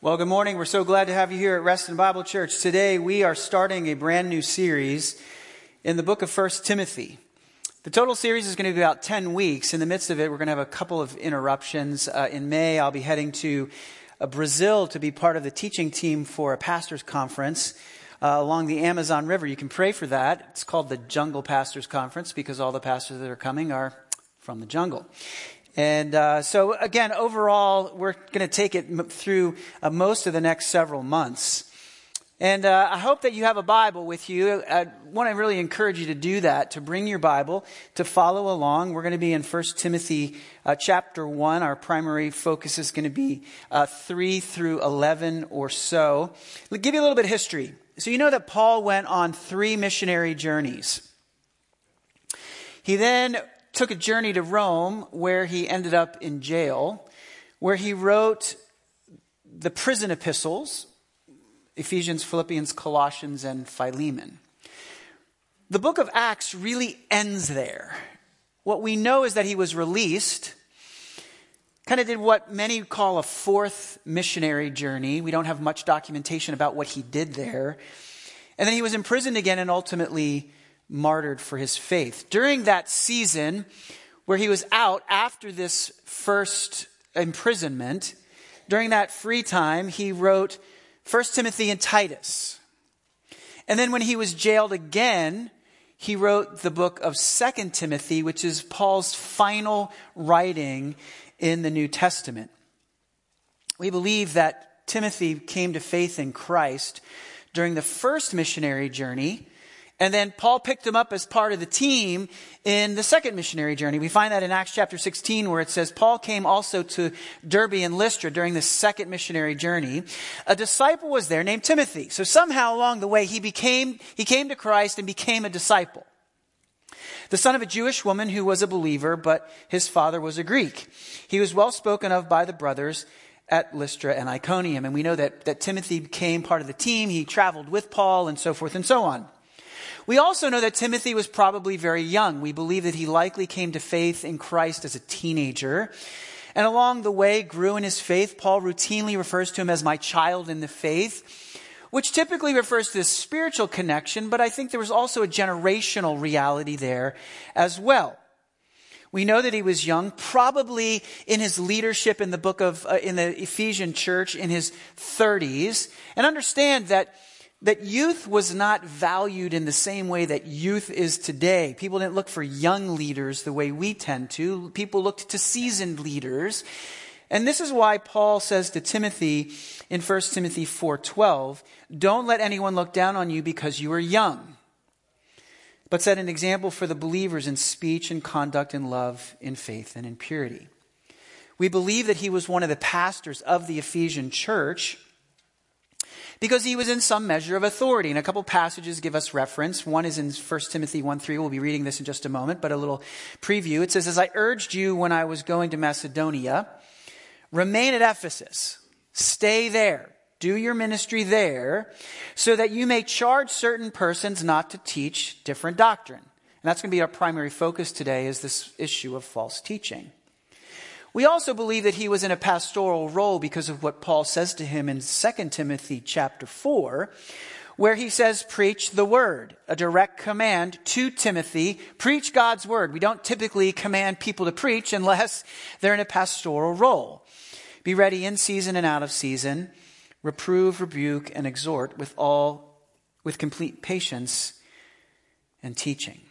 Well, good morning. We're so glad to have you here at Reston Bible Church. Today we are starting a brand new series in the book of 1 Timothy. The total series is going to be about 10 weeks. In the midst of it, we're going to have a couple of interruptions. In May, I'll be heading to Brazil to be part of the teaching team for a pastor's conference along the Amazon River. You can pray for that. It's called the Jungle Pastors Conference because all the pastors that are coming are from the jungle. And so again, overall, we're going to take it through most of the next several months. And I hope that you have a Bible with you. I want to really encourage you to do that, to bring your Bible, to follow along. We're going to be in 1 Timothy chapter 1. Our primary focus is going to be 3 through 11 or so. I'll give you a little bit of history. So you know that Paul went on 3 missionary journeys. He then took a journey to Rome where he ended up in jail, where he wrote the prison epistles, Ephesians, Philippians, Colossians, and Philemon. The book of Acts really ends there. What we know is that he was released, kind of did what many call a 4th missionary journey. We don't have much documentation about what he did there. And then he was imprisoned again and ultimately martyred for his faith. During that season where he was out after this first imprisonment, during that free time, he wrote 1 Timothy and Titus. And then when he was jailed again, he wrote the book of 2 Timothy, which is Paul's final writing in the New Testament. We believe that Timothy came to faith in Christ during the first missionary journey, and then Paul picked him up as part of the team in the second missionary journey. We find that in Acts chapter 16 where it says, Paul came also to Derbe and Lystra during the second missionary journey. A disciple was there named Timothy. So somehow along the way he came to Christ and became a disciple. The son of a Jewish woman who was a believer, but his father was a Greek. He was well spoken of by the brothers at Lystra and Iconium. And we know that Timothy became part of the team. He traveled with Paul and so forth and so on. We also know that Timothy was probably very young. We believe that he likely came to faith in Christ as a teenager. And along the way grew in his faith. Paul routinely refers to him as my child in the faith, which typically refers to this spiritual connection, but I think there was also a generational reality there as well. We know that he was young, probably in his leadership in the Ephesian church in his 30s, and understand that youth was not valued in the same way that youth is today. People didn't look for young leaders the way we tend to. People looked to seasoned leaders. And this is why Paul says to Timothy in 1 Timothy 4:12, don't let anyone look down on you because you are young, but set an example for the believers in speech and conduct and love, in faith and in purity. We believe that he was one of the pastors of the Ephesian church because he was in some measure of authority. And a couple passages give us reference. One is in 1 Timothy 1:3. We'll be reading this in just a moment, but a little preview. It says, as I urged you when I was going to Macedonia, remain at Ephesus. Stay there. Do your ministry there so that you may charge certain persons not to teach different doctrine. And that's going to be our primary focus today, is this issue of false teaching. We also believe that he was in a pastoral role because of what Paul says to him in 2 Timothy chapter 4, where he says, preach the word, a direct command to Timothy, preach God's word. We don't typically command people to preach unless they're in a pastoral role. Be ready in season and out of season, reprove, rebuke, and exhort with complete patience and teaching.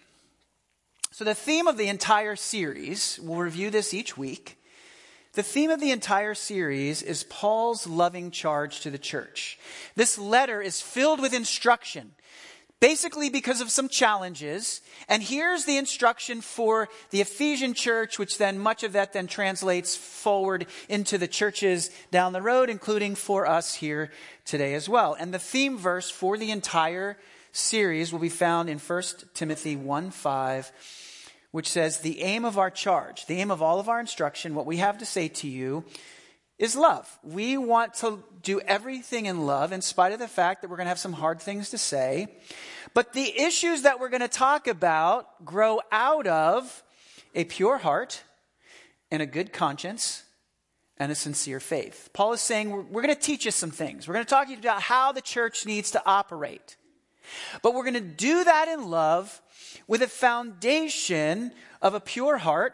So the theme of the entire series, we'll review this each week. The theme of the entire series is Paul's loving charge to the church. This letter is filled with instruction, basically because of some challenges. And here's the instruction for the Ephesian church, which then much of that then translates forward into the churches down the road, including for us here today as well. And the theme verse for the entire series will be found in 1 Timothy 1:5. Which says, the aim of our charge, the aim of all of our instruction, what we have to say to you is love. We want to do everything in love in spite of the fact that we're going to have some hard things to say. But the issues that we're going to talk about grow out of a pure heart and a good conscience and a sincere faith. Paul is saying we're going to teach you some things. We're going to talk to you about how the church needs to operate. But we're going to do that in love with a foundation of a pure heart,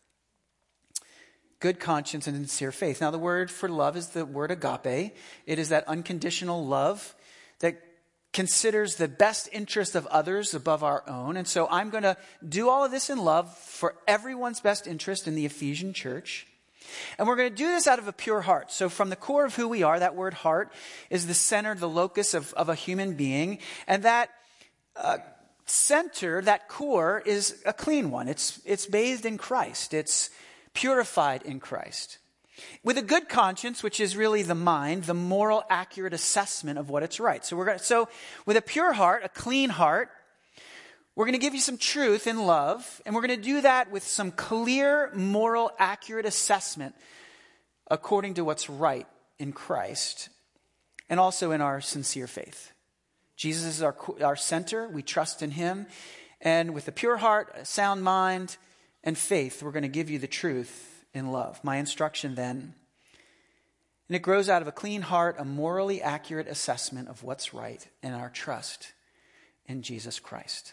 good conscience, and sincere faith. Now, the word for love is the word agape. It is that unconditional love that considers the best interest of others above our own. And so I'm going to do all of this in love for everyone's best interest in the Ephesian church. And we're going to do this out of a pure heart. So from the core of who we are, that word heart is the center, the locus of a human being. And that center, that core, is a clean one. It's bathed in Christ. It's purified in Christ. With a good conscience, which is really the mind, the moral, accurate assessment of what it's right. So with a pure heart, a clean heart, we're going to give you some truth in love, and we're going to do that with some clear, moral, accurate assessment according to what's right in Christ, and also in our sincere faith. Jesus is our center. We trust in him. And with a pure heart, a sound mind, and faith, we're going to give you the truth in love. My instruction then, and it grows out of a clean heart, a morally accurate assessment of what's right, and our trust in Jesus Christ.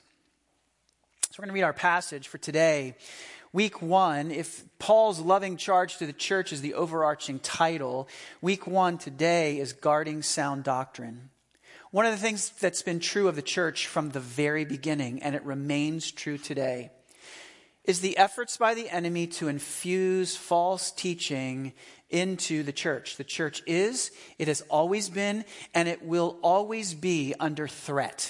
So we're going to read our passage for today. Week 1, if Paul's loving charge to the church is the overarching title, week 1 today is guarding sound doctrine. One of the things that's been true of the church from the very beginning, and it remains true today, is the efforts by the enemy to infuse false teaching into the church. The church is, it has always been, and it will always be under threat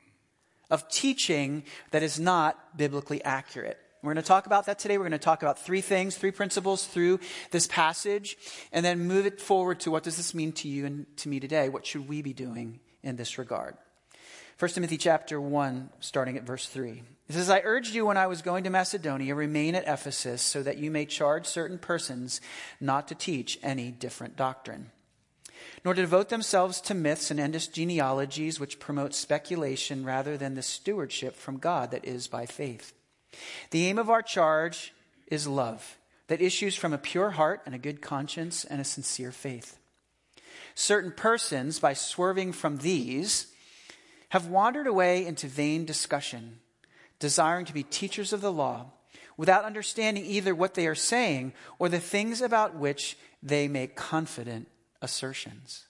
of teaching that is not biblically accurate. We're going to talk about that today. We're going to talk about 3 things, 3 principles through this passage, and then move it forward to what does this mean to you and to me today? What should we be doing in this regard? 1 Timothy chapter 1, starting at verse 3. It says, I urged you when I was going to Macedonia, remain at Ephesus so that you may charge certain persons not to teach any different doctrine, nor to devote themselves to myths and endless genealogies which promote speculation rather than the stewardship from God that is by faith. The aim of our charge is love that issues from a pure heart and a good conscience and a sincere faith. Certain persons, by swerving from these, have wandered away into vain discussion, desiring to be teachers of the law, without understanding either what they are saying or the things about which they make confident assertions.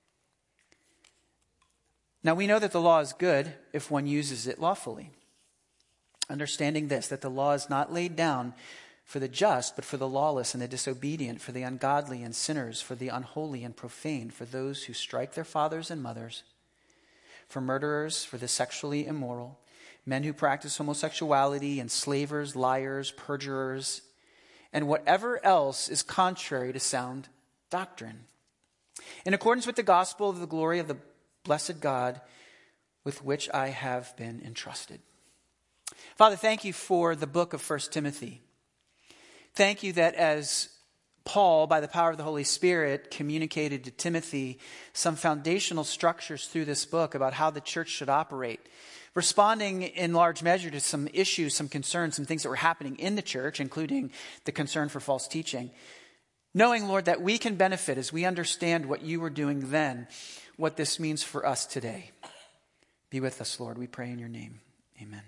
Now we know that the law is good if one uses it lawfully. Understanding this, that the law is not laid down for the just, but for the lawless and the disobedient, for the ungodly and sinners, for the unholy and profane, for those who strike their fathers and mothers, for murderers, for the sexually immoral, men who practice homosexuality, enslavers, liars, perjurers, and whatever else is contrary to sound doctrine, in accordance with the gospel of the glory of the blessed God with which I have been entrusted. Father, thank you for the book of 1 Timothy. Thank you that as Paul, by the power of the Holy Spirit, communicated to Timothy some foundational structures through this book about how the church should operate, responding in large measure to some issues, some concerns, some things that were happening in the church, including the concern for false teaching. Knowing, Lord, that we can benefit as we understand what you were doing then, what this means for us today. Be with us, Lord. We pray in your name. Amen.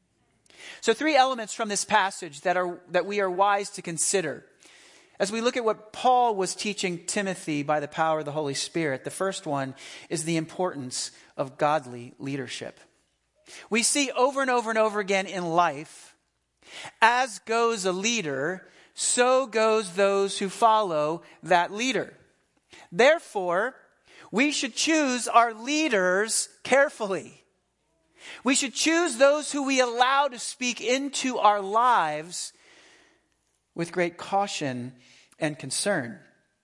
So 3 elements from this passage that we are wise to consider as we look at what Paul was teaching Timothy by the power of the Holy Spirit. The first one is the importance of godly leadership. We see over and over and over again in life, as goes a leader, so goes those who follow that leader. Therefore, we should choose our leaders carefully. We should choose those who we allow to speak into our lives with great caution and concern.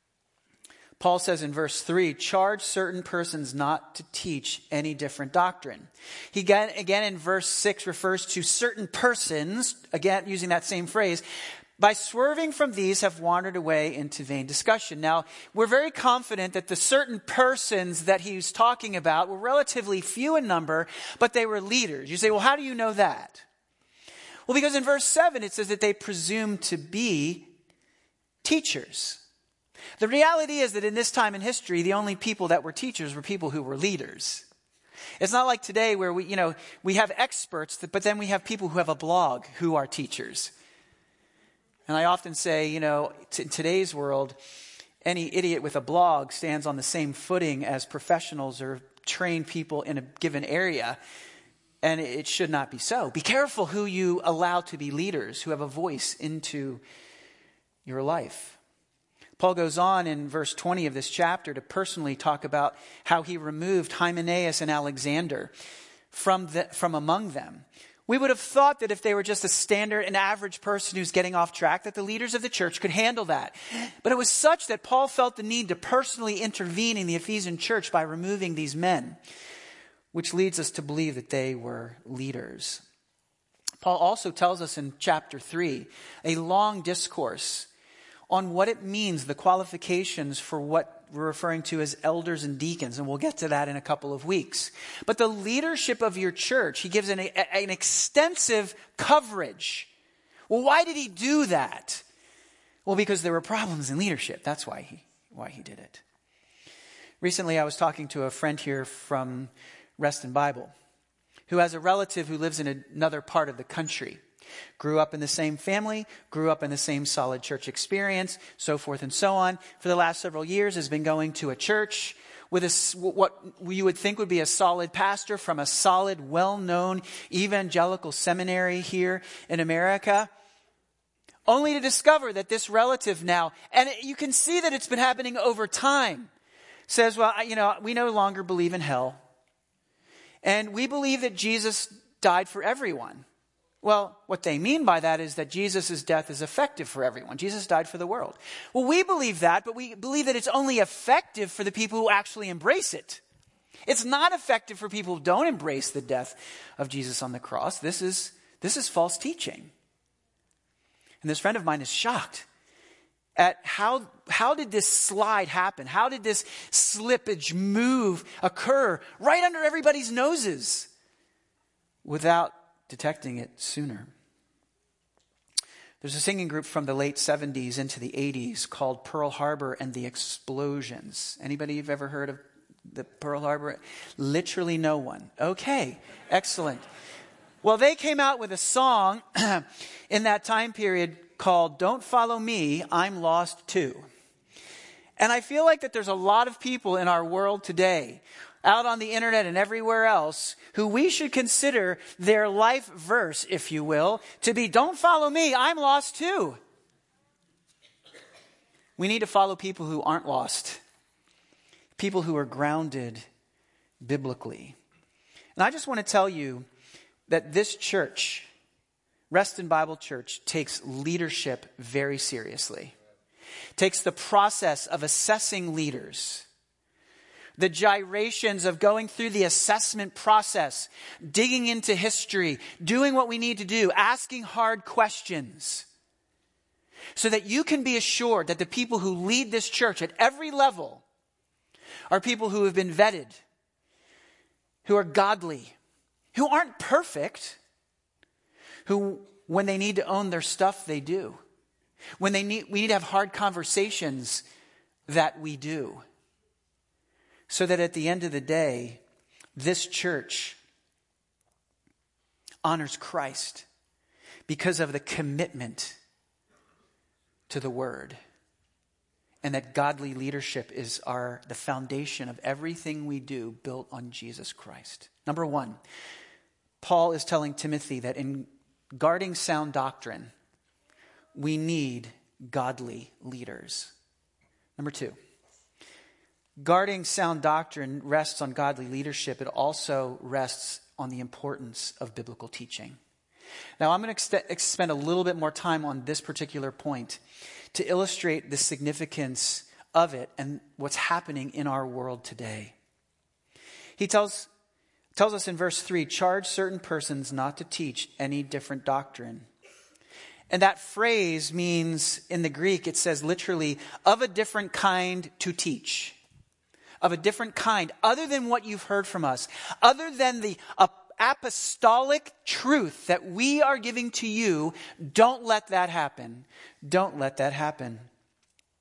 Paul says in verse 3, charge certain persons not to teach any different doctrine. He again in verse 6 refers to certain persons, again using that same phrase, by swerving from these have wandered away into vain discussion. Now, we're very confident that the certain persons that he's talking about were relatively few in number, but they were leaders. You say, well, how do you know that? Well, because in verse 7 it says that they presume to be teachers The reality is that in this time in history, the only people that were teachers were people who were leaders. It's not like today where we have experts, but then we have people who have a blog who are teachers. And I often say, in today's world, any idiot with a blog stands on the same footing as professionals or trained people in a given area. And it should not be so. Be careful who you allow to be leaders, who have a voice into your life. Paul goes on in verse 20 of this chapter to personally talk about how he removed Hymenaeus and Alexander from among them. We would have thought that if they were just an average person who's getting off track, that the leaders of the church could handle that. But it was such that Paul felt the need to personally intervene in the Ephesian church by removing these men, which leads us to believe that they were leaders. Paul also tells us in chapter 3 a long discourse on what it means, the qualifications for what we're referring to as elders and deacons, and we'll get to that in a couple of weeks. But the leadership of your church, he gives an extensive coverage. Well, why did he do that? Well, because there were problems in leadership. That's why he did it. Recently, I was talking to a friend here from Reston Bible, who has a relative who lives in another part of the country. Grew up in the same family, grew up in the same solid church experience, so forth and so on. For the last several years has been going to a church with what you would think would be a solid pastor from a solid, well-known evangelical seminary here in America. Only to discover that this relative now, and you can see that it's been happening over time, says, well, we no longer believe in hell. And we believe that Jesus died for everyone. Well, what they mean by that is that Jesus' death is effective for everyone. Jesus died for the world. Well, we believe that, but we believe that it's only effective for the people who actually embrace it. It's not effective for people who don't embrace the death of Jesus on the cross. This is false teaching. And this friend of mine is shocked at how did this slide happen? How did this slippage occur right under everybody's noses without detecting it sooner? There's a singing group from the late 70s into the 80s called Pearl Harbor and the Explosions. Anybody you've ever heard of the Pearl Harbor? Literally no one. Okay, excellent. Well, they came out with a song in that time period called Don't Follow Me, I'm Lost Too. And I feel like that there's a lot of people in our world today, out on the internet and everywhere else, who we should consider their life verse, if you will, to be, don't follow me, I'm lost too. We need to follow people who aren't lost. People who are grounded biblically. And I just want to tell you that this church, Reston Bible Church, takes leadership very seriously. Takes the process of assessing leaders, the gyrations of going through the assessment process, digging into history, doing what we need to do, asking hard questions, so that you can be assured that the people who lead this church at every level are people who have been vetted, who are godly, who aren't perfect, who, when they need to own their stuff, they do. When we need to have hard conversations, that we do. So that at the end of the day, this church honors Christ because of the commitment to the Word. And that godly leadership is the foundation of everything we do, built on Jesus Christ. Number one, Paul is telling Timothy that in guarding sound doctrine, we need godly leaders. Number two, guarding sound doctrine rests on godly leadership. It also rests on the importance of biblical teaching. Now, I'm going to spend a little bit more time on this particular point to illustrate the significance of it and what's happening in our world today. He tells us in verse 3, charge certain persons not to teach any different doctrine. And that phrase means, in the Greek, it says literally, of a different kind to teach. Of a different kind, other than what you've heard from us, other than the apostolic truth that we are giving to you. Don't let that happen. Don't let that happen.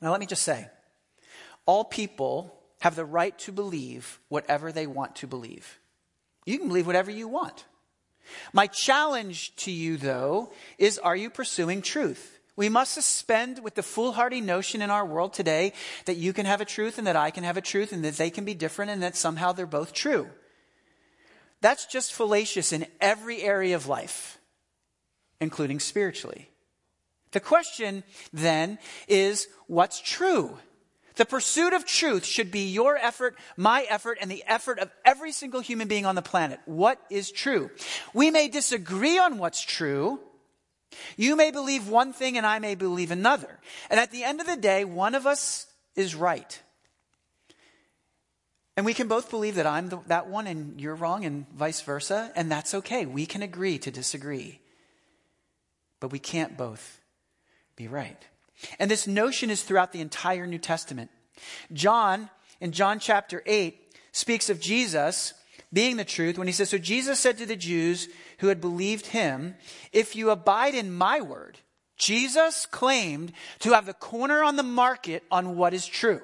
Now let me just say, all people have the right to believe whatever they want to believe. You can believe whatever you want. My challenge to you, though, is, are you pursuing truth? We must suspend with the foolhardy notion in our world today that you can have a truth and that I can have a truth and that they can be different and that somehow they're both true. That's just fallacious in every area of life, including spiritually. The question then is, what's true? The pursuit of truth should be your effort, my effort, and the effort of every single human being on the planet. What is true? We may disagree on what's true. You may believe one thing and I may believe another. And at the end of the day, one of us is right. And we can both believe that I'm that one and you're wrong and vice versa. And that's okay. We can agree to disagree. But we can't both be right. And this notion is throughout the entire New Testament. John, in John chapter 8, speaks of Jesus being the truth when he says, so Jesus said to the Jews who had believed him, if you abide in my word. Jesus claimed to have the corner on the market on what is true.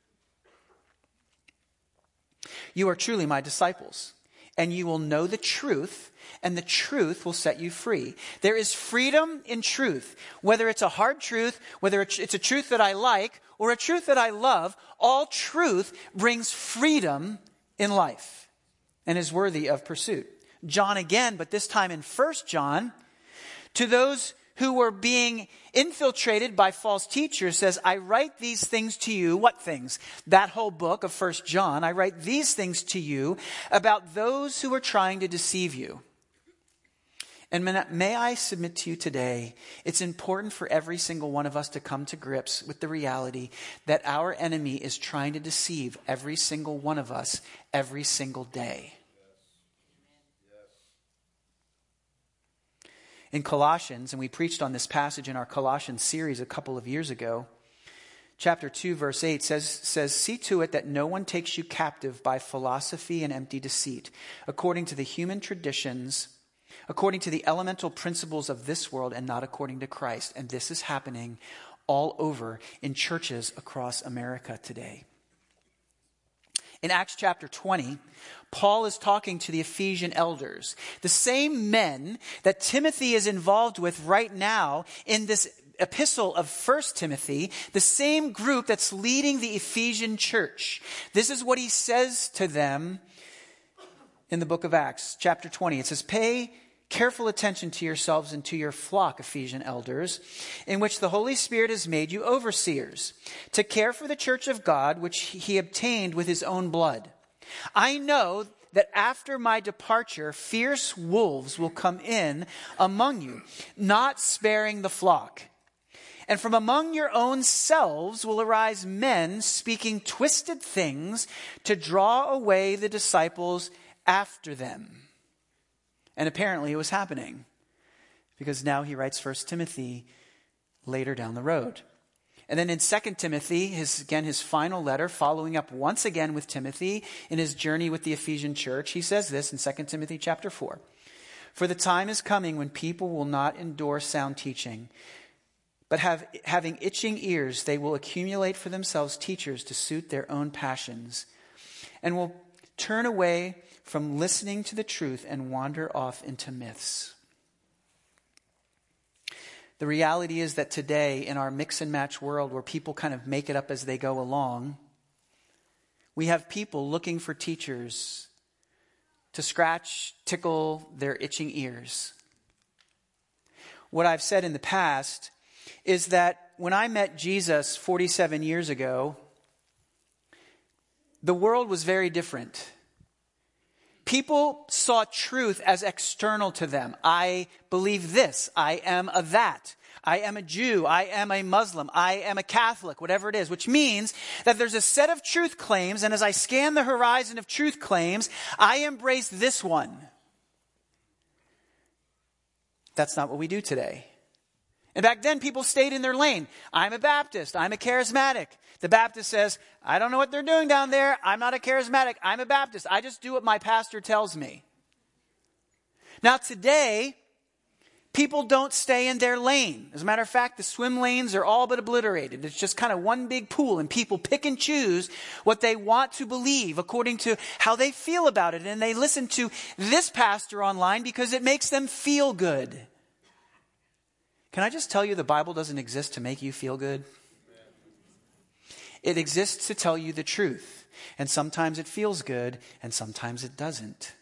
You are truly my disciples, and you will know the truth, and the truth will set you free. There is freedom in truth. Whether it's a hard truth, whether it's a truth that I like, or a truth that I love, all truth brings freedom in life and is worthy of pursuit. John again, but this time in 1 John, to those who were being infiltrated by false teachers, says, I write these things to you. What things? That whole book of 1 John. I write these things to you about those who are trying to deceive you. And may I submit to you today, it's important for every single one of us to come to grips with the reality that our enemy is trying to deceive every single one of us every single day. In Colossians, and we preached on this passage in our Colossians series a couple of years ago, chapter 2, verse 8 says, see to it that no one takes you captive by philosophy and empty deceit, according to the human traditions, according to the elemental principles of this world, and not according to Christ. And this is happening all over in churches across America today. In Acts chapter 20, Paul is talking to the Ephesian elders, the same men that Timothy is involved with right now in this epistle of 1 Timothy, the same group that's leading the Ephesian church. This is what he says to them in the book of Acts, chapter 20. It says, pay careful attention to yourselves and to your flock, Ephesian elders, in which the Holy Spirit has made you overseers, to care for the church of God, which he obtained with his own blood. I know that after my departure, fierce wolves will come in among you, not sparing the flock. And from among your own selves will arise men speaking twisted things to draw away the disciples after them. And apparently it was happening, because now he writes 1 Timothy later down the road. And then in 2 Timothy, his final letter, following up once again with Timothy in his journey with the Ephesian church, he says this in 2 Timothy chapter 4. For the time is coming when people will not endure sound teaching, but having itching ears, they will accumulate for themselves teachers to suit their own passions, and will turn away from listening to the truth and wander off into myths. The reality is that today, in our mix and match world where people kind of make it up as they go along, we have people looking for teachers to scratch, tickle their itching ears. What I've said in the past is that when I met Jesus 47 years ago, the world was very different. People saw truth as external to them. I believe this. I am a that. I am a Jew. I am a Muslim. I am a Catholic, whatever it is, which means that there's a set of truth claims, and as I scan the horizon of truth claims, I embrace this one. That's not what we do today. And back then, people stayed in their lane. I'm a Baptist. I'm a charismatic. The Baptist says, I don't know what they're doing down there. I'm not a charismatic. I'm a Baptist. I just do what my pastor tells me. Now today, People don't stay in their lane. As a matter of fact, the swim lanes are all but obliterated. It's just kind of one big pool, and people pick and choose what they want to believe according to how they feel about it. And they listen to this pastor online because it makes them feel good. Can I just tell you the Bible doesn't exist to make you feel good? It exists to tell you the truth. And sometimes it feels good, and sometimes it doesn't.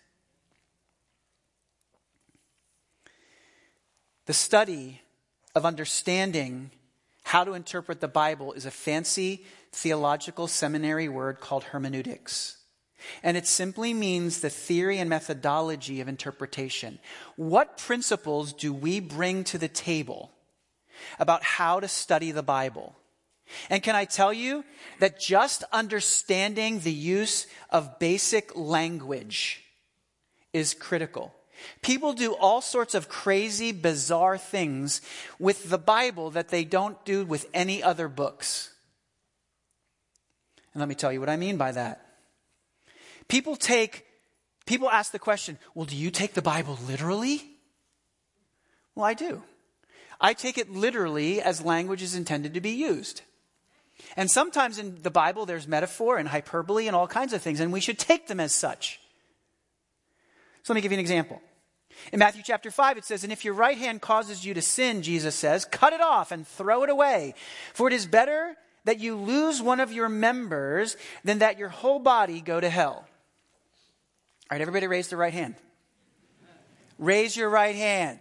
The study of understanding how to interpret the Bible is a fancy theological seminary word called hermeneutics. And it simply means the theory and methodology of interpretation. What principles do we bring to the table about how to study the Bible? And can I tell you that just understanding the use of basic language is critical. People do all sorts of crazy, bizarre things with the Bible that they don't do with any other books. And let me tell you what I mean by that. People ask the question, well, do you take the Bible literally? Well, I do. I take it literally as language is intended to be used. And sometimes in the Bible there's metaphor and hyperbole and all kinds of things, and we should take them as such. So let me give you an example. In Matthew chapter 5, it says, and if your right hand causes you to sin, Jesus says, cut it off and throw it away. For it is better that you lose one of your members than that your whole body go to hell. All right, everybody raise their right hand. Raise your right hand.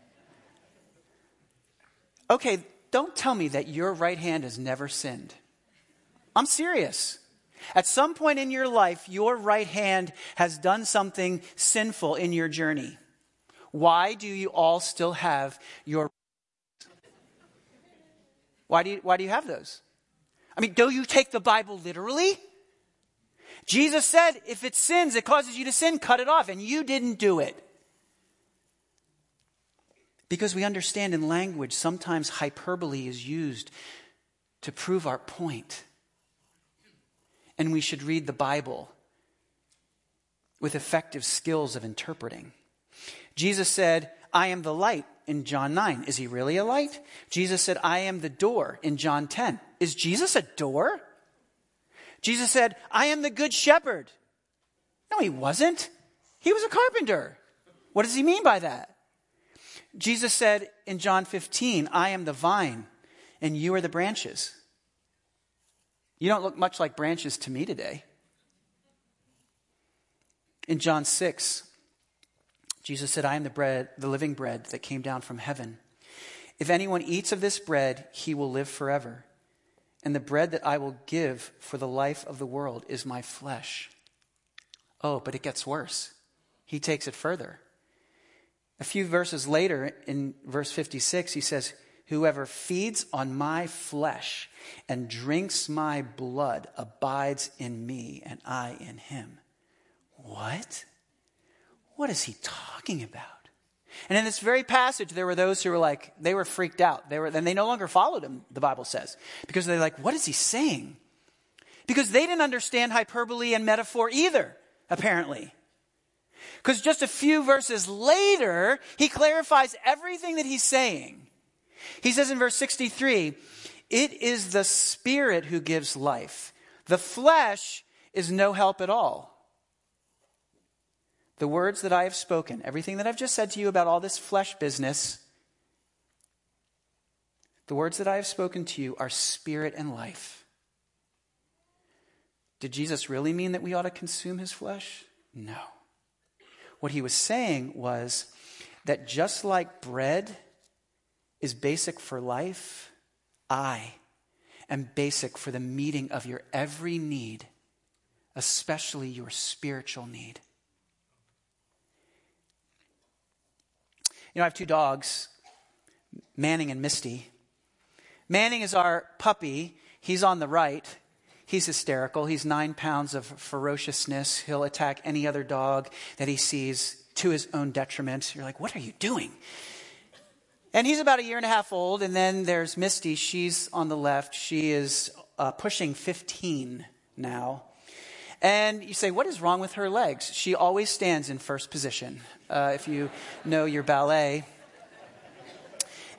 Okay, don't tell me that your right hand has never sinned. I'm serious. At some point in your life, your right hand has done something sinful in your journey. Why do you all still have your... Why do you have those? I mean, do you take the Bible literally? Jesus said, if it sins, it causes you to sin, cut it off. And you didn't do it. Because we understand in language, sometimes hyperbole is used to prove our point. And we should read the Bible with effective skills of interpreting. Jesus said, I am the light in John 9. Is he really a light? Jesus said, I am the door in John 10. Is Jesus a door? Jesus said, I am the good shepherd. No, he wasn't. He was a carpenter. What does he mean by that? Jesus said in John 15, I am the vine and you are the branches. You don't look much like branches to me today. In John 6, Jesus said, I am the bread, the living bread that came down from heaven. If anyone eats of this bread, he will live forever. And the bread that I will give for the life of the world is my flesh. Oh, but it gets worse. He takes it further. A few verses later, in verse 56, he says, whoever feeds on my flesh and drinks my blood abides in me and I in him. What? What is he talking about? And in this very passage, there were those who were like, they were freaked out. And they no longer followed him, the Bible says. Because they're like, what is he saying? Because they didn't understand hyperbole and metaphor either, apparently. Because just a few verses later, he clarifies everything that he's saying. He says in verse 63, it is the Spirit who gives life. The flesh is no help at all. The words that I have spoken, everything that I've just said to you about all this flesh business, the words that I have spoken to you are spirit and life. Did Jesus really mean that we ought to consume his flesh? No. What he was saying was that just like bread is basic for life, I am basic for the meeting of your every need, especially your spiritual need. You know, I have two dogs, Manning and Misty. Manning is our puppy. He's on the right. He's hysterical. He's 9 pounds of ferociousness. He'll attack any other dog that he sees to his own detriment. You're like, what are you doing? And he's about 1.5 years old. And then there's Misty. She's on the left. She is pushing 15 now. And you say, what is wrong with her legs? She always stands in first position. If you know your ballet.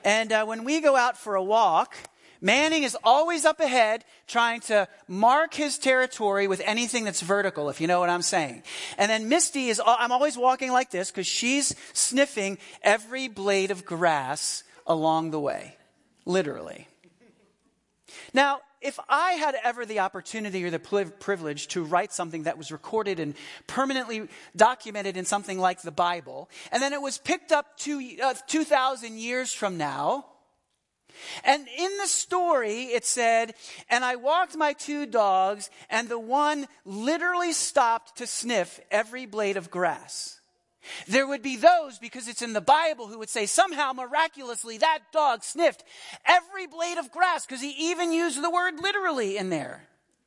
And when we go out for a walk, Manning is always up ahead trying to mark his territory with anything that's vertical, if you know what I'm saying. And then Misty I'm always walking like this because she's sniffing every blade of grass along the way. Literally. Now, if I had ever the opportunity or the privilege to write something that was recorded and permanently documented in something like the Bible, and then it was picked up 2,000 years from now, and in the story it said, and I walked my 2 dogs, and the one literally stopped to sniff every blade of grass. There would be those, because it's in the Bible, who would say somehow miraculously that dog sniffed every blade of grass because he even used the word literally in there.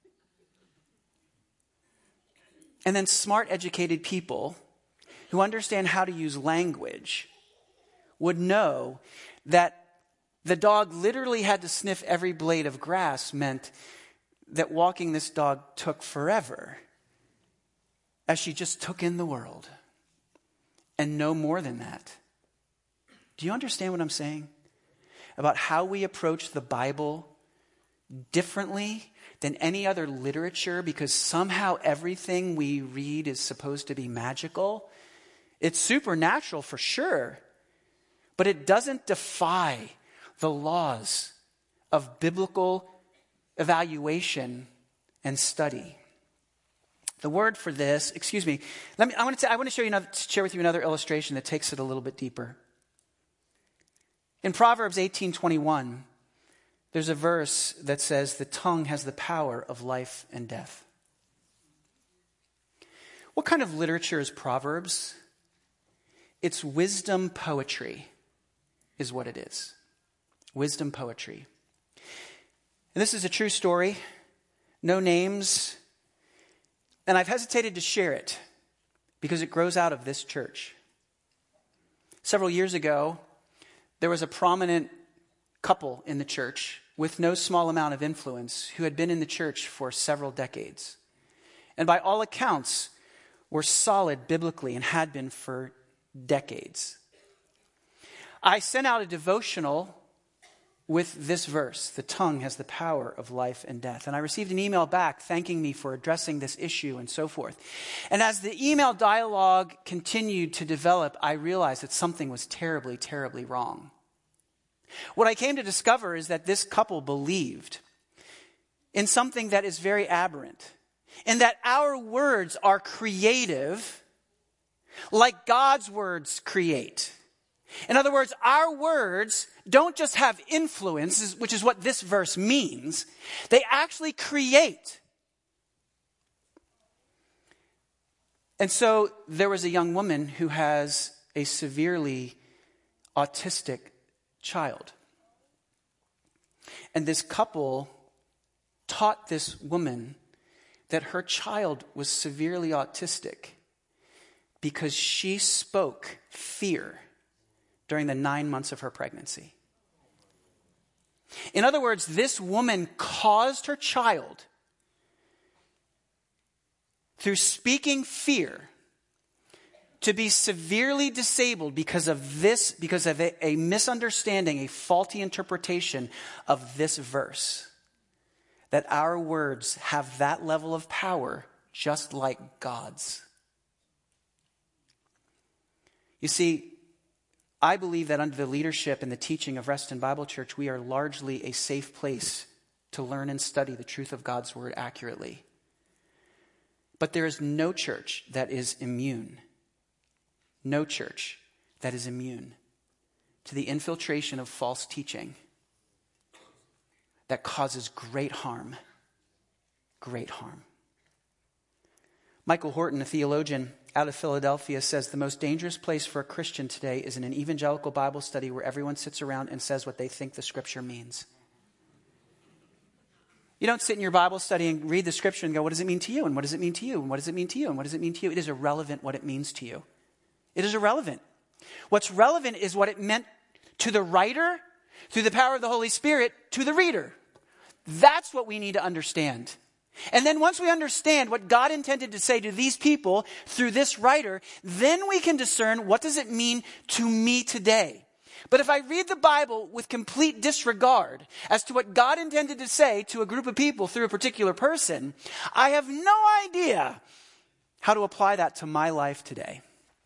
And then smart, educated people who understand how to use language would know that the dog literally had to sniff every blade of grass meant that walking this dog took forever as she just took in the world. And no more than that. Do you understand what I'm saying? About how we approach the Bible differently than any other literature because somehow everything we read is supposed to be magical. It's supernatural for sure, but it doesn't defy the laws of biblical evaluation and study. The word for this, I want to share with you another illustration that takes it a little bit deeper. In Proverbs 18:21, there's a verse that says, "The tongue has the power of life and death." What kind of literature is Proverbs? It's wisdom poetry, is what it is. Wisdom poetry. And this is a true story. No names. And I've hesitated to share it because it grows out of this church. Several years ago, there was a prominent couple in the church with no small amount of influence who had been in the church for several decades. And by all accounts, were solid biblically and had been for decades. I sent out a devotional with this verse, "The tongue has the power of life and death." And I received an email back thanking me for addressing this issue and so forth. And as the email dialogue continued to develop, I realized that something was terribly, terribly wrong. What I came to discover is that this couple believed in something that is very aberrant, in that our words are creative like God's words create. In other words, our words don't just have influence, which is what this verse means. They actually create. And so there was a young woman who has a severely autistic child. And this couple taught this woman that her child was severely autistic because she spoke fear during the 9 months of her pregnancy. In other words, this woman caused her child, through speaking fear, to be severely disabled because of a misunderstanding, a faulty interpretation of this verse. That our words have that level of power just like God's. You see, I believe that under the leadership and the teaching of Reston Bible Church, we are largely a safe place to learn and study the truth of God's word accurately. But there is no church that is immune. No church that is immune to the infiltration of false teaching that causes great harm. Great harm. Michael Horton, a theologian out of Philadelphia, says the most dangerous place for a Christian today is in an evangelical Bible study where everyone sits around and says what they think the scripture means. You don't sit in your Bible study and read the scripture and go, what does it mean to you? And what does it mean to you? And what does it mean to you? And what does it mean to you? It is irrelevant what it means to you. It is irrelevant. What's relevant is what it meant to the writer, through the power of the Holy Spirit, to the reader. That's what we need to understand. And then once we understand what God intended to say to these people through this writer, then we can discern what does it mean to me today. But if I read the Bible with complete disregard as to what God intended to say to a group of people through a particular person, I have no idea how to apply that to my life today.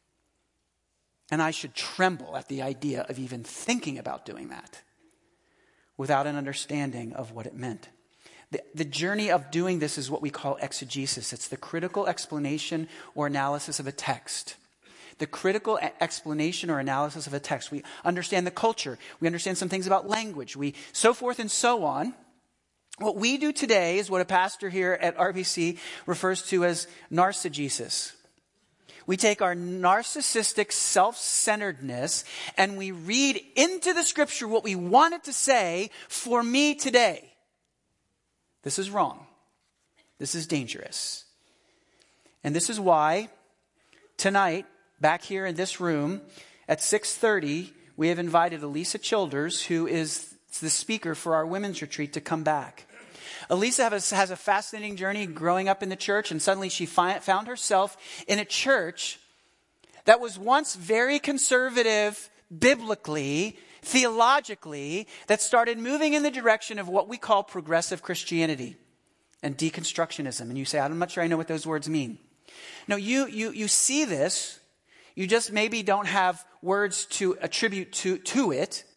And I should tremble at the idea of even thinking about doing that without an understanding of what it meant. The journey of doing this is what we call exegesis. It's the critical explanation or analysis of a text. The critical explanation or analysis of a text. We understand the culture. We understand some things about language. So forth and so on. What we do today is what a pastor here at RBC refers to as narcigesis. We take our narcissistic self-centeredness and we read into the scripture what we want it to say for me today. This is wrong. This is dangerous. And this is why tonight, back here in this room at 6:30, we have invited Elisa Childers, who is the speaker for our women's retreat, to come back. Elisa has a fascinating journey growing up in the church, and suddenly she found herself in a church that was once very conservative biblically, theologically, that started moving in the direction of what we call progressive Christianity and deconstructionism. And you say, I'm not sure I know what those words mean. No, you see this. You just maybe don't have words to attribute to it.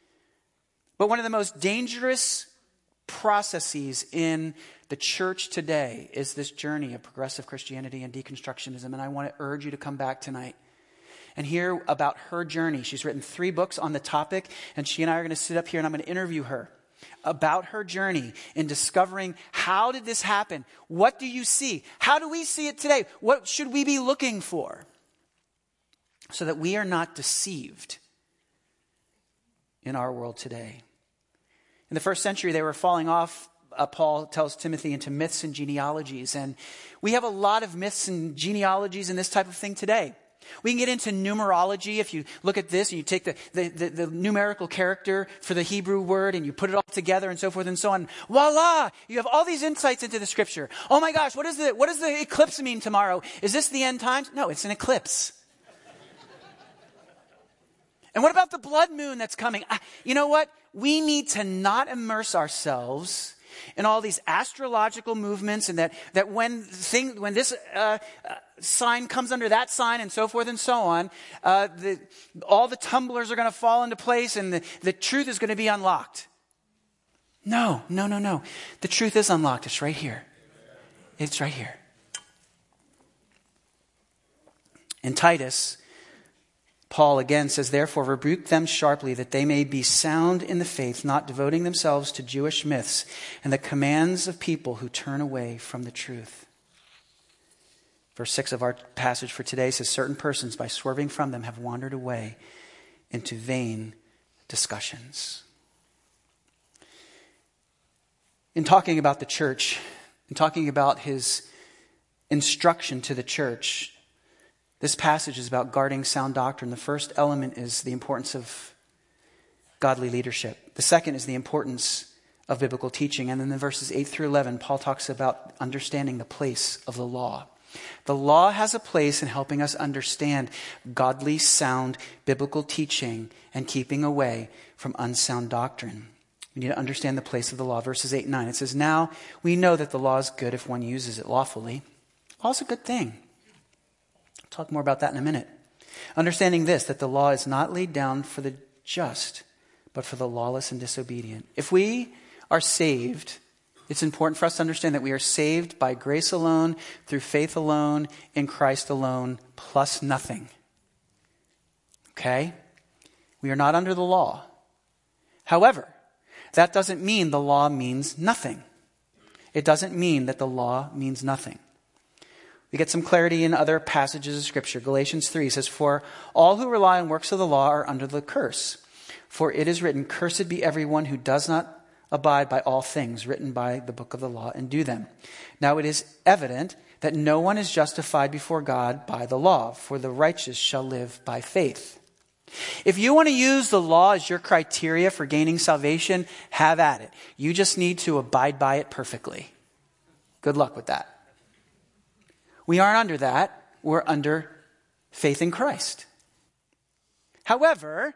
But one of the most dangerous processes in the church today is this journey of progressive Christianity and deconstructionism. And I want to urge you to come back tonight and hear about her journey. She's written 3 books on the topic, and she and I are going to sit up here and I'm going to interview her about her journey in discovering, how did this happen? What do you see? How do we see it today? What should we be looking for so that we are not deceived in our world today? In the first century, they were falling off, Paul tells Timothy, into myths and genealogies. And we have a lot of myths and genealogies and this type of thing today. We can get into numerology. If you look at this and you take the numerical character for the Hebrew word and you put it all together and so forth and so on, voila! You have all these insights into the scripture. Oh my gosh, what does the eclipse mean tomorrow? Is this the end times? No, it's an eclipse. And what about the blood moon that's coming? You know what? We need to not immerse ourselves in all these astrological movements, and that when this sign comes under that sign and so forth and so on, all the tumblers are going to fall into place and the truth is going to be unlocked. No. The truth is unlocked. It's right here. It's right here. In Titus, Paul again says, therefore rebuke them sharply, that they may be sound in the faith, not devoting themselves to Jewish myths and the commands of people who turn away from the truth. Verse 6 of our passage for today says, certain persons, by swerving from them, have wandered away into vain discussions. In talking about the church, in talking about his instruction to the church, this passage is about guarding sound doctrine. The first element is the importance of godly leadership. The second is the importance of biblical teaching. And then in verses 8 through 11, Paul talks about understanding the place of the law. The law has a place in helping us understand godly, sound, biblical teaching and keeping away from unsound doctrine. We need to understand the place of the law. Verses 8 and 9, it says, now we know that the law is good if one uses it lawfully. Law is a good thing. I'll talk more about that in a minute. Understanding this, that the law is not laid down for the just, but for the lawless and disobedient. If we are saved, it's important for us to understand that we are saved by grace alone, through faith alone, in Christ alone, plus nothing. Okay? We are not under the law. However, that doesn't mean the law means nothing. It doesn't mean that the law means nothing. We get some clarity in other passages of Scripture. Galatians 3 says, for all who rely on works of the law are under the curse. For it is written, cursed be everyone who does not abide by all things written by the book of the law and do them. Now it is evident that no one is justified before God by the law, for the righteous shall live by faith. If you want to use the law as your criteria for gaining salvation, have at it. You just need to abide by it perfectly. Good luck with that. We aren't under that. We're under faith in Christ. However,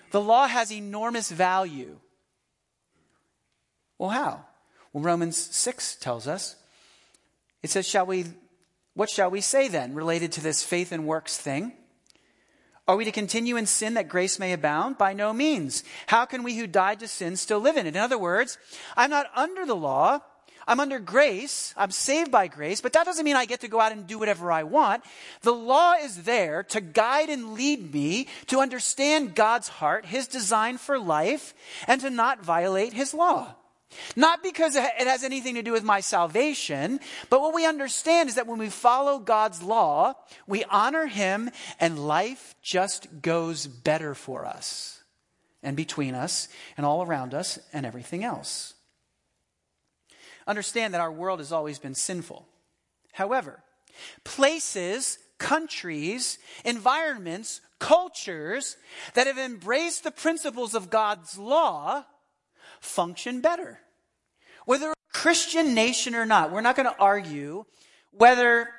The law has enormous value. Well, how? Well, Romans 6 tells us. It says, what shall we say then related to this faith and works thing? Are we to continue in sin that grace may abound? By no means. How can we who died to sin still live in it? In other words, I'm not under the law. I'm under grace. I'm saved by grace. But that doesn't mean I get to go out and do whatever I want. The law is there to guide and lead me to understand God's heart, his design for life, and to not violate his law. Not because it has anything to do with my salvation, but what we understand is that when we follow God's law, we honor him and life just goes better for us and between us and all around us and everything else. Understand that our world has always been sinful. However, places, countries, environments, cultures that have embraced the principles of God's law function better. Whether a Christian nation or not, we're not going to argue whether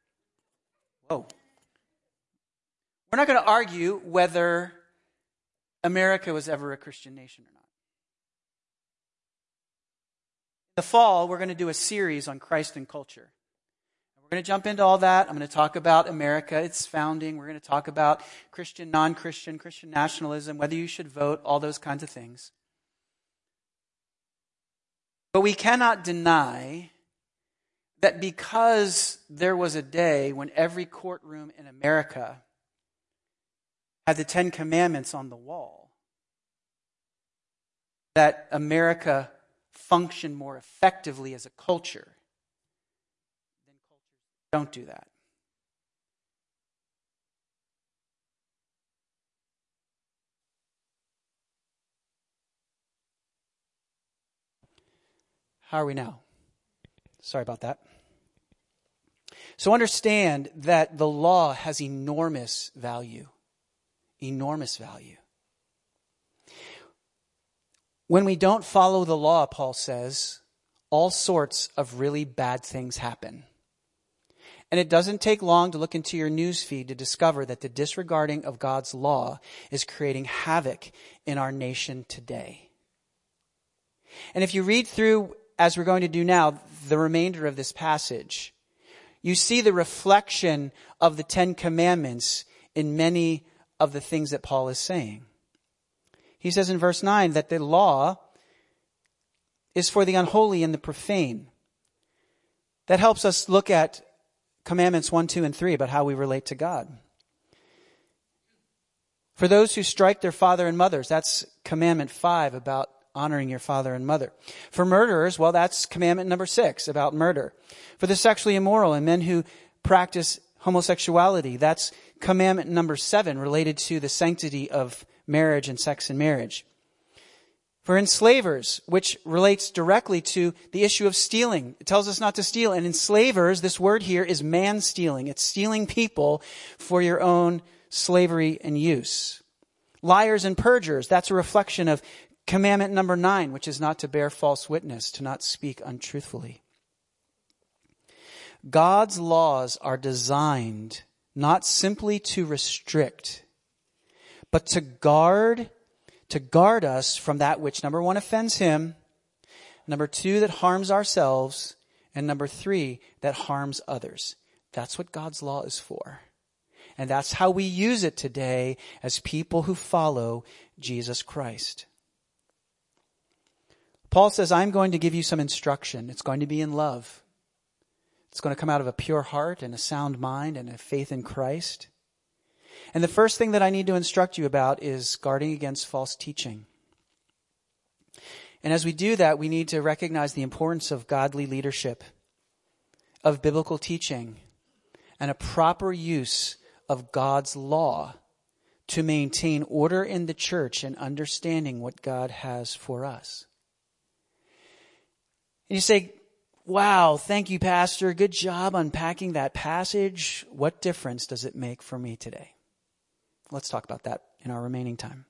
America was ever a Christian nation or not. In the fall, we're going to do a series on Christ and culture. We're going to jump into all that. I'm going to talk about America, its founding. We're going to talk about Christian, non-Christian, Christian nationalism, whether you should vote, all those kinds of things. But we cannot deny that because there was a day when every courtroom in America had the Ten Commandments on the wall, that America functioned more effectively as a culture than cultures don't do that. How are we now? Sorry about that. So understand that the law has enormous value. Enormous value. When we don't follow the law, Paul says, all sorts of really bad things happen. And it doesn't take long to look into your news feed to discover that the disregarding of God's law is creating havoc in our nation today. And if you read through, as we're going to do now, the remainder of this passage, you see the reflection of the Ten Commandments in many of the things that Paul is saying. He says in verse 9 that the law is for the unholy and the profane. That helps us look at Commandments 1, 2, and 3 about how we relate to God. For those who strike their father and mothers, that's Commandment 5 about honoring your father and mother. For murderers, well, that's Commandment number 6 about murder. For the sexually immoral and men who practice homosexuality, that's Commandment number 7 related to the sanctity of marriage and sex in marriage. For enslavers, which relates directly to the issue of stealing. It tells us not to steal. And enslavers, this word here is man-stealing. It's stealing people for your own slavery and use. Liars and perjurers, that's a reflection of Commandment number 9, which is not to bear false witness, to not speak untruthfully. God's laws are designed not simply to restrict, but to guard us from that which, number 1, offends him, number 2, that harms ourselves, and number 3, that harms others. That's what God's law is for. And that's how we use it today as people who follow Jesus Christ. Paul says, I'm going to give you some instruction. It's going to be in love. It's going to come out of a pure heart and a sound mind and a faith in Christ. And the first thing that I need to instruct you about is guarding against false teaching. And as we do that, we need to recognize the importance of godly leadership, of biblical teaching, and a proper use of God's law to maintain order in the church and understanding what God has for us. And you say, wow, thank you, Pastor. Good job unpacking that passage. What difference does it make for me today? Let's talk about that in our remaining time.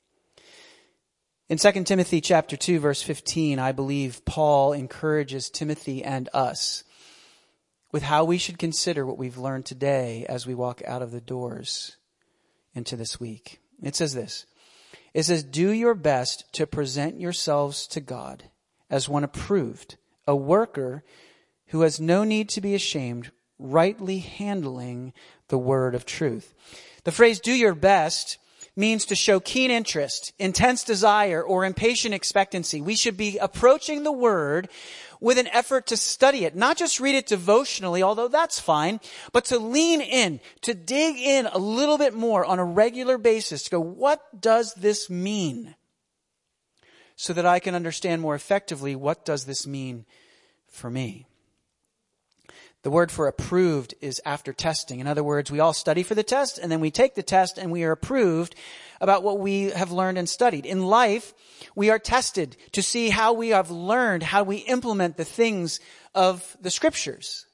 In 2 Timothy chapter 2, verse 15, I believe Paul encourages Timothy and us with how we should consider what we've learned today as we walk out of the doors into this week. It says this, It says, do your best to present yourselves to God as one approved, a worker who has no need to be ashamed, rightly handling the word of truth. The phrase do your best means to show keen interest, intense desire, or impatient expectancy. We should be approaching the word with an effort to study it, not just read it devotionally, although that's fine, but to lean in, to dig in a little bit more on a regular basis, to go, what does this mean? So that I can understand more effectively, what does this mean for me? The word for approved is after testing. In other words, we all study for the test, and then we take the test, and we are approved about what we have learned and studied. In life, we are tested to see how we have learned, how we implement the things of the Scriptures.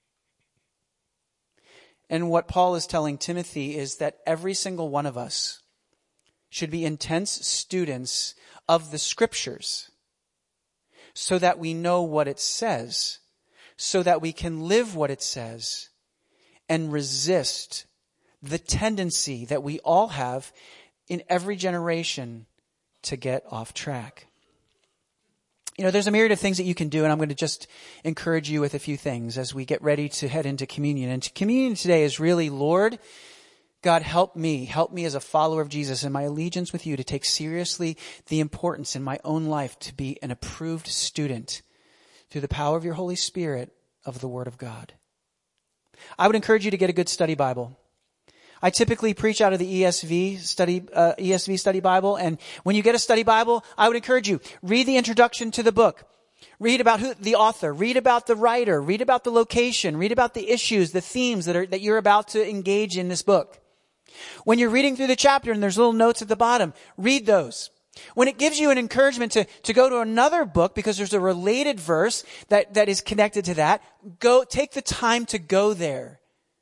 And what Paul is telling Timothy is that every single one of us should be intense students of the Scriptures so that we know what it says, so that we can live what it says and resist the tendency that we all have in every generation to get off track. You know, there's a myriad of things that you can do, and I'm going to just encourage you with a few things as we get ready to head into communion. And communion today is really, Lord, God, help me as a follower of Jesus in my allegiance with you to take seriously the importance in my own life to be an approved student through the power of your Holy Spirit of the Word of God. I would encourage you to get a good study Bible. I typically preach out of the ESV study Bible, and when you get a study Bible, I would encourage you, read the introduction to the book. Read about the author, read about the writer, read about the location, read about the issues, the themes that you're about to engage in this book. When you're reading through the chapter and there's little notes at the bottom, read those. When it gives you an encouragement to go to another book because there's a related verse that is connected to that, take the time to go there.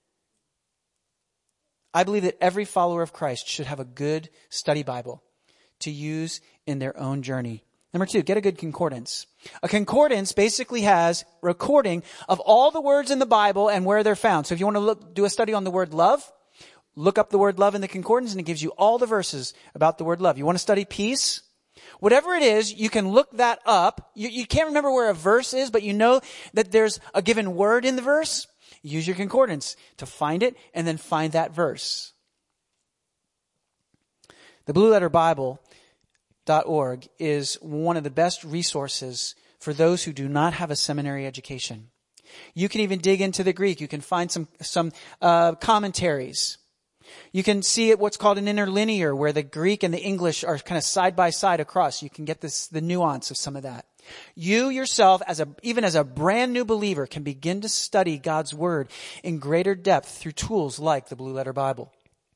I believe that every follower of Christ should have a good study Bible to use in their own journey. Number 2, get a good concordance. A concordance basically has recording of all the words in the Bible and where they're found. So if you want to do a study on the word love, look up the word love in the concordance and it gives you all the verses about the word love. You want to study peace? Whatever it is, you can look that up. You can't remember where a verse is, but you know that there's a given word in the verse. Use your concordance to find it and then find that verse. The BlueLetterBible.org is one of the best resources for those who do not have a seminary education. You can even dig into the Greek. You can find some commentaries. You can see what's called an interlinear, where the Greek and the English are kind of side by side across. You can get the nuance of some of that. You yourself, even as a brand new believer, can begin to study God's Word in greater depth through tools like the Blue Letter Bible.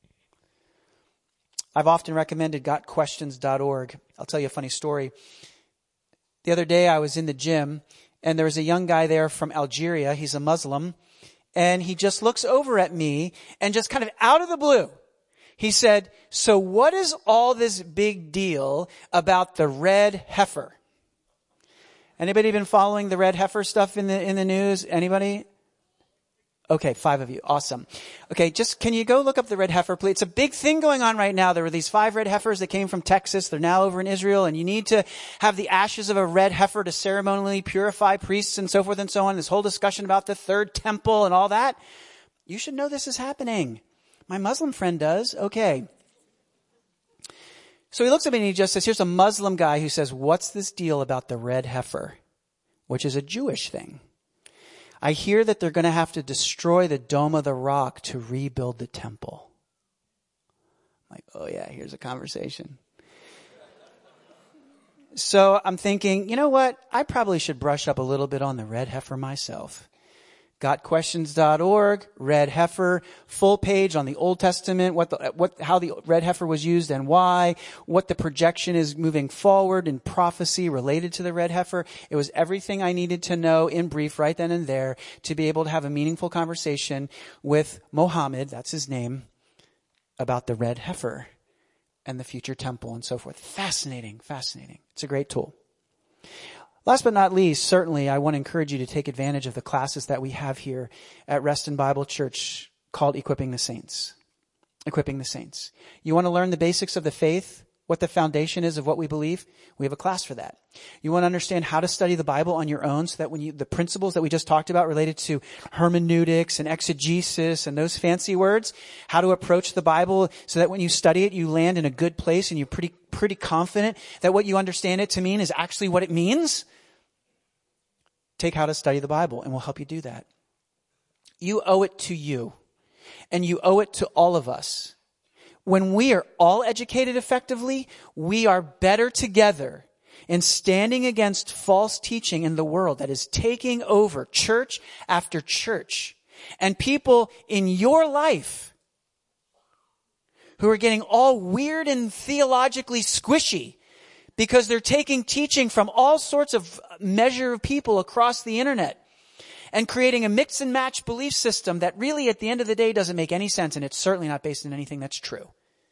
I've often recommended gotquestions.org. I'll tell you a funny story. The other day I was in the gym, and there was a young guy there from Algeria. He's a Muslim. And he just looks over at me and just kind of out of the blue, he said, "So what is all this big deal about the red heifer?" Anybody been following the red heifer stuff in the news? Anybody? Okay, 5 of you. Awesome. Okay, can you go look up the red heifer, please? It's a big thing going on right now. There were these 5 red heifers that came from Texas. They're now over in Israel, and you need to have the ashes of a red heifer to ceremonially purify priests and so forth and so on. This whole discussion about the third temple and all that. You should know this is happening. My Muslim friend does. Okay. So he looks at me and he just says, here's a Muslim guy who says, "What's this deal about the red heifer?" Which is a Jewish thing. "I hear that they're going to have to destroy the Dome of the Rock to rebuild the temple." I'm like, oh yeah, here's a conversation. So I'm thinking, you know what? I probably should brush up a little bit on the red heifer myself. Gotquestions.org, red heifer, full page on the Old Testament, how the red heifer was used and why, what the projection is moving forward in prophecy related to the red heifer. It was everything I needed to know in brief right then and there to be able to have a meaningful conversation with Mohammed, that's his name, about the red heifer and the future temple and so forth. Fascinating. It's a great tool. Last but not least, certainly I want to encourage you to take advantage of the classes that we have here at Reston Bible Church called Equipping the Saints. Equipping the Saints. You want to learn the basics of the faith? what the foundation is of what we believe? We have a class for that. You want to understand how to study the Bible on your own so that the principles that we just talked about related to hermeneutics and exegesis and those fancy words, how to approach the Bible so that when you study it, you land in a good place and you're pretty confident that what you understand it to mean is actually what it means? Take How to Study the Bible and we'll help you do that. You owe it to you and you owe it to all of us. When we are all educated effectively, we are better together in standing against false teaching in the world that is taking over church after church. And people in your life who are getting all weird and theologically squishy because they're taking teaching from all sorts of measure of people across the internet and creating a mix and match belief system that really at the end of the day doesn't make any sense, and it's certainly not based on anything that's true.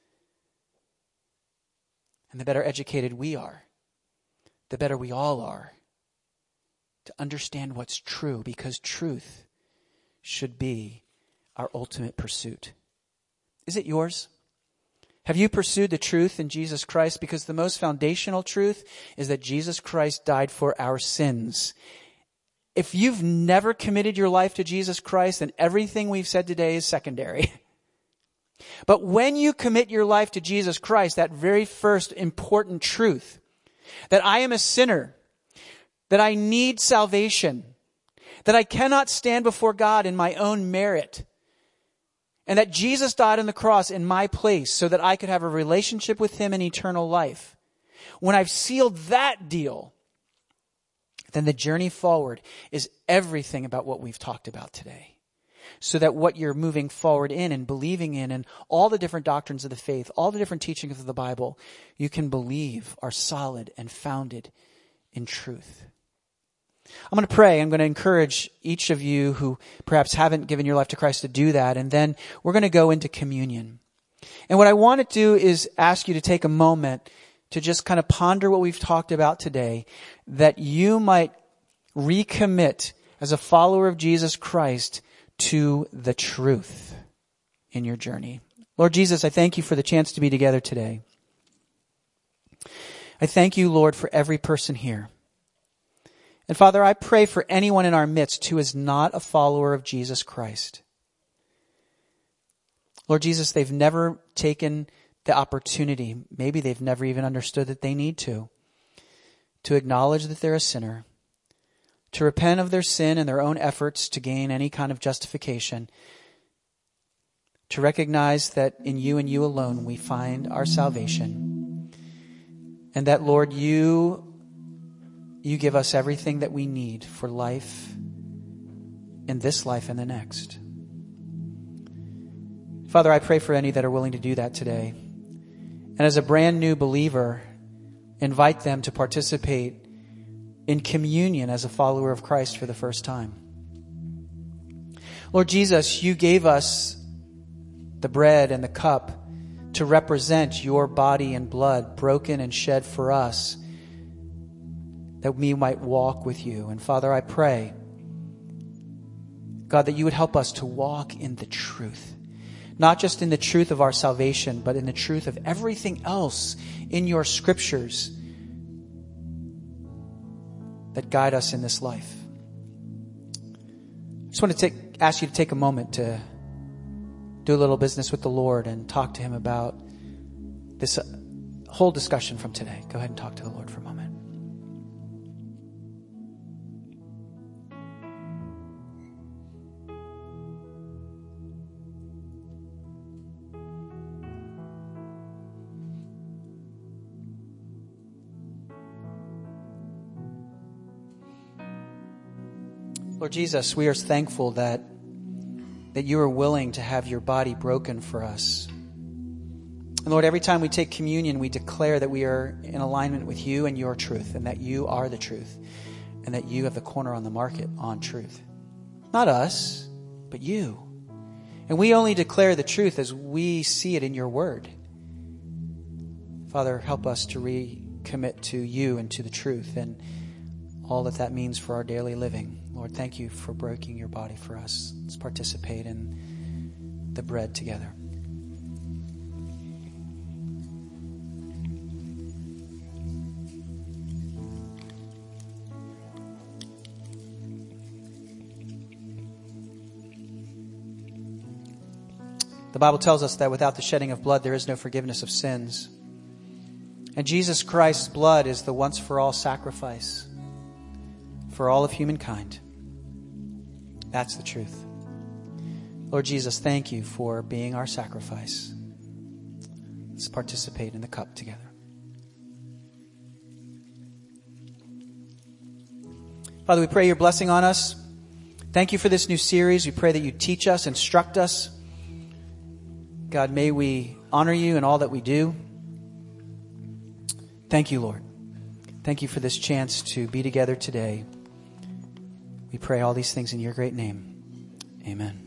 And the better educated we are, the better we all are to understand what's true, because truth should be our ultimate pursuit. Is it yours? Have you pursued the truth in Jesus Christ? Because the most foundational truth is that Jesus Christ died for our sins. If you've never committed your life to Jesus Christ, then everything we've said today is secondary. But when you commit your life to Jesus Christ, that very first important truth, that I am a sinner, that I need salvation, that I cannot stand before God in my own merit, and that Jesus died on the cross in my place so that I could have a relationship with him in eternal life. When I've sealed that deal, then the journey forward is everything about what we've talked about today. So that what you're moving forward in and believing in and all the different doctrines of the faith, all the different teachings of the Bible, you can believe are solid and founded in truth. I'm going to pray. I'm going to encourage each of you who perhaps haven't given your life to Christ to do that. And then we're going to go into communion. And what I want to do is ask you to take a moment to just kind of ponder what we've talked about today, that you might recommit as a follower of Jesus Christ to the truth in your journey. Lord Jesus, I thank you for the chance to be together today. I thank you, Lord, for every person here. And Father, I pray for anyone in our midst who is not a follower of Jesus Christ. Lord Jesus, they've never taken the opportunity, maybe they've never even understood that they need to acknowledge that they're a sinner, to repent of their sin and their own efforts to gain any kind of justification, to recognize that in you and you alone we find our salvation, and that, Lord, you give us everything that we need for life in this life and the next. Father, I pray for any that are willing to do that today. And as a brand new believer, invite them to participate in communion as a follower of Christ for the first time. Lord Jesus, you gave us the bread and the cup to represent your body and blood broken and shed for us, that we might walk with you. And Father, I pray, God, that you would help us to walk in the truth. Not just in the truth of our salvation, but in the truth of everything else in your scriptures that guide us in this life. I just want to ask you to take a moment to do a little business with the Lord and talk to him about this whole discussion from today. Go ahead and talk to the Lord for a moment. Lord Jesus, we are thankful that you are willing to have your body broken for us. And Lord, every time we take communion, we declare that we are in alignment with you and your truth, and that you are the truth, and that you have the corner on the market on truth. Not us, but you. And we only declare the truth as we see it in your word. Father, help us to recommit to you and to the truth and all that means for our daily living. Lord, thank you for breaking your body for us. Let's participate in the bread together. The Bible tells us that without the shedding of blood, there is no forgiveness of sins. And Jesus Christ's blood is the once-for-all sacrifice for all of humankind. That's the truth. Lord Jesus, thank you for being our sacrifice. Let's participate in the cup together. Father, we pray your blessing on us. Thank you for this new series. We pray that you teach us, instruct us. God, may we honor you in all that we do. Thank you, Lord. Thank you for this chance to be together today. We pray all these things in your great name. Amen.